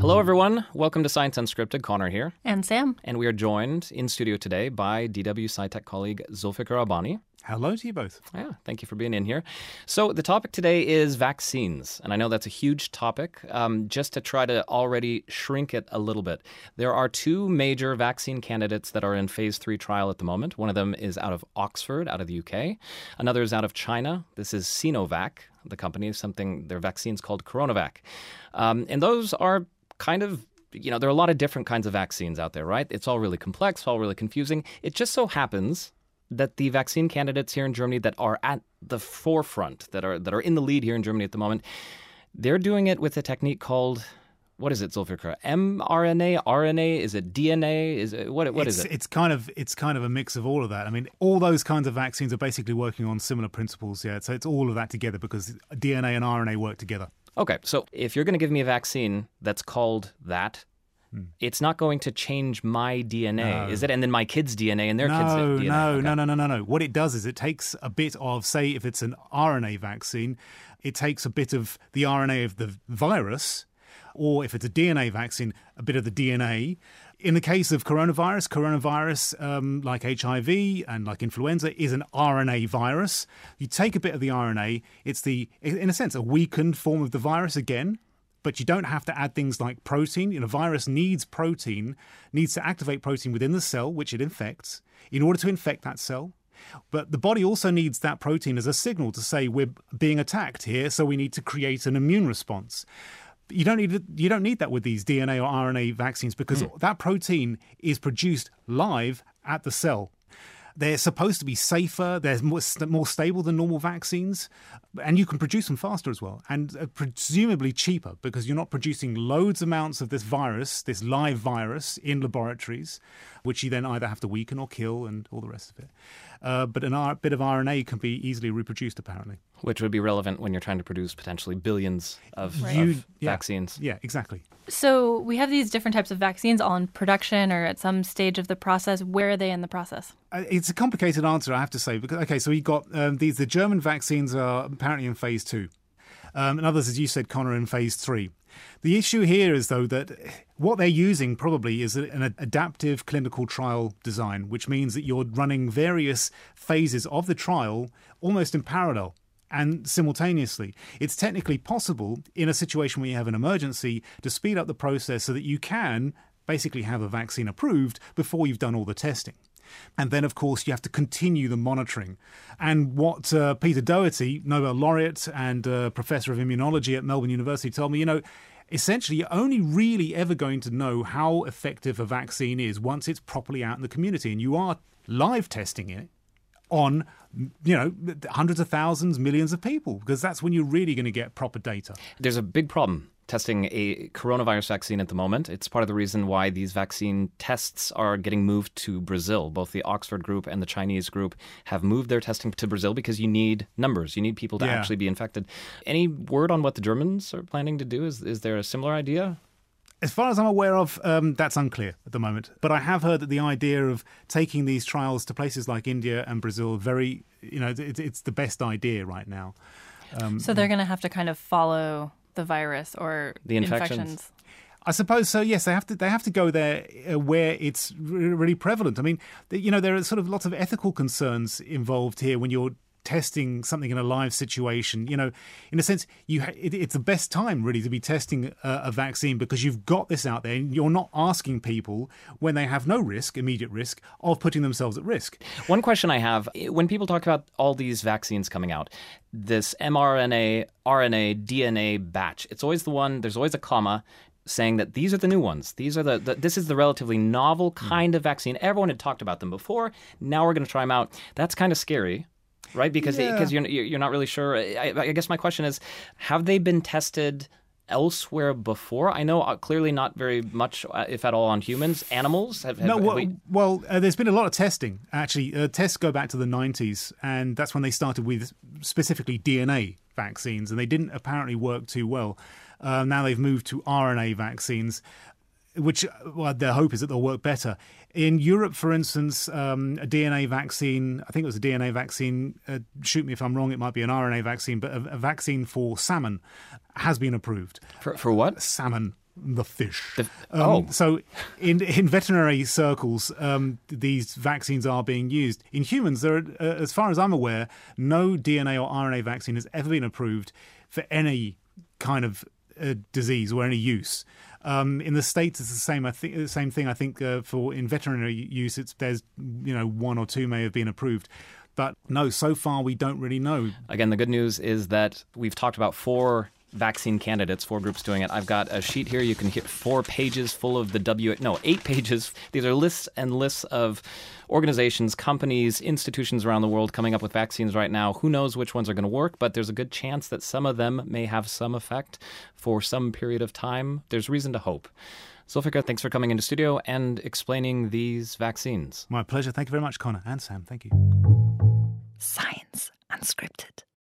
Hello, everyone. Welcome to Science Unscripted. Connor here. And Sam. And we are joined in studio today by DW SciTech colleague Zulfikar Abani. Hello to you both. Yeah, thank you for being in here. So the topic today is vaccines, and I know that's a huge topic. Just to try to already shrink it a little bit, there are two major vaccine candidates that are in phase 3 trial at the moment. One of them is out of Oxford, out of the UK. Another is out of China. This is Sinovac, the company, their vaccine's called CoronaVac. And those are kind of, there are a lot of different kinds of vaccines out there, right? It's all really complex, all really confusing. It just so happens that the vaccine candidates here in Germany that are at the forefront, that are in the lead here in Germany at the moment, they're doing it with a technique called, what is it, Zulfikar? mRNA, RNA? Is it DNA? Is it what is it? It's kind of a mix of all of that. I mean, all those kinds of vaccines are basically working on similar principles. Yeah, so it's all of that together because DNA and RNA work together. Okay, so if you're going to give me a vaccine that's called that, it's not going to change my DNA, is it? And then my kids' DNA and their kids' DNA? No. What it does is it takes a bit of, say, if it's an RNA vaccine, it takes a bit of the RNA of the virus, or if it's a DNA vaccine, a bit of the DNA. In the case of coronavirus, like HIV and like influenza, is an RNA virus. You take a bit of the RNA, it's in a sense, a weakened form of the virus again, but you don't have to add things like protein. A virus needs protein, needs to activate protein within the cell, which it infects, in order to infect that cell. But the body also needs that protein as a signal to say we're being attacked here, so we need to create an immune response. You don't need that with these DNA or RNA vaccines because that protein is produced live at the cell. They're supposed to be safer, they're more stable than normal vaccines, and you can produce them faster as well, and presumably cheaper because you're not producing loads amounts of this virus, this live virus, in laboratories, which you then either have to weaken or kill and all the rest of it. But a bit of RNA can be easily reproduced, apparently. Which would be relevant when you're trying to produce potentially billions of vaccines. Yeah, exactly. So we have these different types of vaccines all in production or at some stage of the process. Where are they in the process? It's a complicated answer, I have to say. So we've got the German vaccines are apparently in phase 2. And others, as you said, Connor, in phase 3. The issue here is, though, that what they're using probably is an adaptive clinical trial design, which means that you're running various phases of the trial almost in parallel and simultaneously. It's technically possible in a situation where you have an emergency to speed up the process so that you can basically have a vaccine approved before you've done all the testing. And then, of course, you have to continue the monitoring. And what Peter Doherty, Nobel laureate and professor of immunology at Melbourne University, told me, essentially you're only really ever going to know how effective a vaccine is once it's properly out in the community. And you are live testing it on, hundreds of thousands, millions of people, because that's when you're really going to get proper data. There's a big problem testing a coronavirus vaccine at the moment. It's part of the reason why these vaccine tests are getting moved to Brazil. Both the Oxford group and the Chinese group have moved their testing to Brazil because you need numbers. You need people to actually be infected. Any word on what the Germans are planning to do? Is there a similar idea? As far as I'm aware of, that's unclear at the moment. But I have heard that the idea of taking these trials to places like India and Brazil, it's the best idea right now. So they're going to have to kind of follow the virus or the infections. I suppose so. Yes, they have to go there where it's really prevalent. I mean, there are sort of lots of ethical concerns involved here when you're testing something in a live situation. In a sense, it's the best time really to be testing a vaccine because you've got this out there and you're not asking people when they have no immediate risk of putting themselves at risk. One question I have, when people talk about all these vaccines coming out, this mRNA, RNA, DNA batch, it's always the one, there's always a comma saying that these are the new ones. These are this is the relatively novel kind of vaccine. Everyone had talked about them before. Now we're going to try them out. That's kind of scary. Right, because you're not really sure. I guess my question is, have they been tested elsewhere before? I know clearly not very much, if at all, on humans. Animals? There's been a lot of testing, actually. Tests go back to the 90s, and that's when they started with specifically DNA vaccines, and they didn't apparently work too well. Now they've moved to RNA vaccines, which their hope is that they'll work better. In Europe, for instance, a DNA vaccine, I think it was a DNA vaccine, shoot me if I'm wrong, it might be an RNA vaccine, but a vaccine for salmon has been approved. For what? Salmon. the fish. Oh. So in veterinary circles, these vaccines are being used. In humans, there are, as far as I'm aware, no DNA or RNA vaccine has ever been approved for any kind of disease or any use. In the States, it's the same thing. I think for in veterinary use, there's one or two may have been approved. But no, so far we don't really know. Again, the good news is that we've talked about 4 vaccine candidates, 4 groups doing it. I've got a sheet here. You can hit 4 pages full of 8 pages. These are lists and lists of organizations, companies, institutions around the world coming up with vaccines right now. Who knows which ones are going to work, but there's a good chance that some of them may have some effect for some period of time. There's reason to hope. Zulfikar, thanks for coming into studio and explaining these vaccines. My pleasure. Thank you very much, Connor and Sam. Thank you. Science Unscripted.